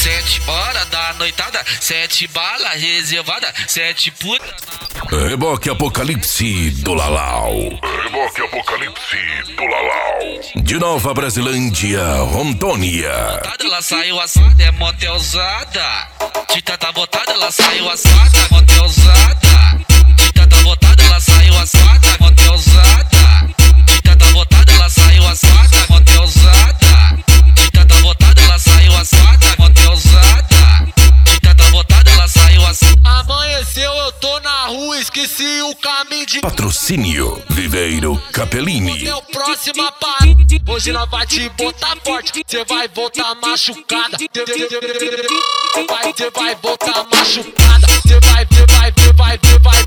7 horas da noitada, 7 balas reservada, 7 puta. Reboque Apocalipse do Lalau. Reboque Apocalipse do Lalau. De Nova Brasilândia, Rondônia. Ela saiu assada, é motelzada. De tanta botada, ela saiu assada, motelzada. De tanta botada, ela saiu assada, motelzada. De tanta botada, ela saiu assada, motelzada. De tanta botada, ela saiu assada, motelzada. De tanta botada, ela saiu assada. Amanheceu, eu tô na rua, esqueci o caminho de Patrocínio Viveiro Capellini. meu próxima parada. Hoje nós vai te botar forte, cê vai voltar machucada. Cê vai voltar machucada. Cê vai